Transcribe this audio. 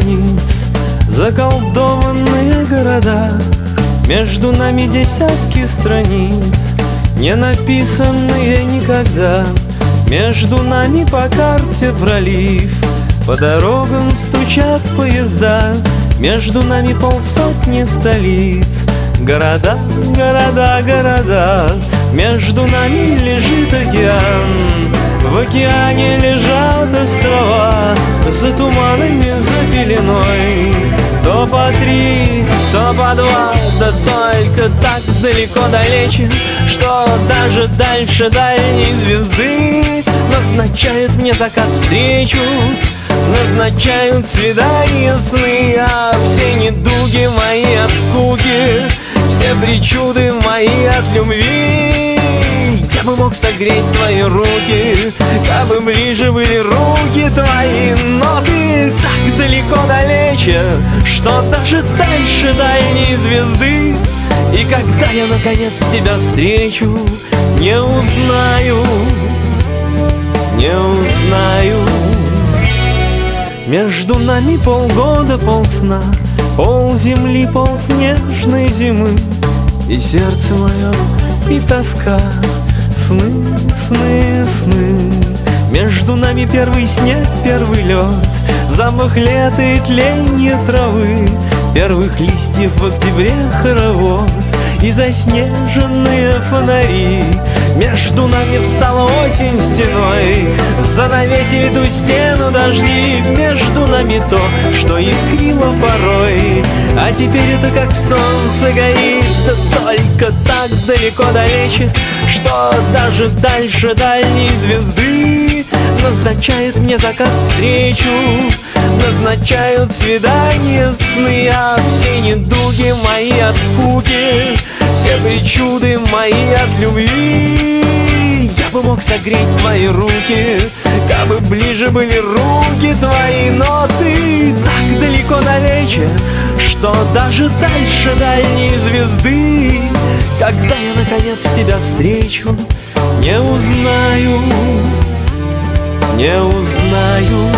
границ заколдованные города, между нами десятки страниц, не написанные никогда. Между нами по карте пролив, по дорогам стучат поезда, между нами полсотни столиц, города, города, города. Между нами лежит океан, в океане лежат острова, за туманами, за пеленой. То по 3, то по 2, да только так далеко далече, что даже дальше дальней звезды назначают мне закат встречу, назначают свидания сны, а все недуги мои от скуки, все причуды мои от любви. Я бы мог согреть твои руки, как бы ближе были руки твои, но ты так далеко далече, что даже дальше дальней звезды. И когда я наконец тебя встречу, не узнаю, не узнаю. Между нами полгода, полсна, пол земли, пол снежной зимы, и сердце мое, и тоска, сны, сны, сны. Между нами первый снег, первый лед, запах лета и тление травы, первых листьев в октябре хоровод и заснеженные фонари. Между нами встала осень стеной, занавесили ту стену дожди. Между нами то, что искрило порой, а теперь это как солнце горит, да только так далеко далече, что даже дальше дальней звезды назначает мне закат встречу, назначают свидания сны, а все недуги мои от скуки, все причуды мои от любви. Я бы мог согреть твои руки, как бы ближе были руки твои, но ты так далеко далече, что даже дальше дальней звезды. Когда я наконец тебя встречу, не узнаю, не узнаю.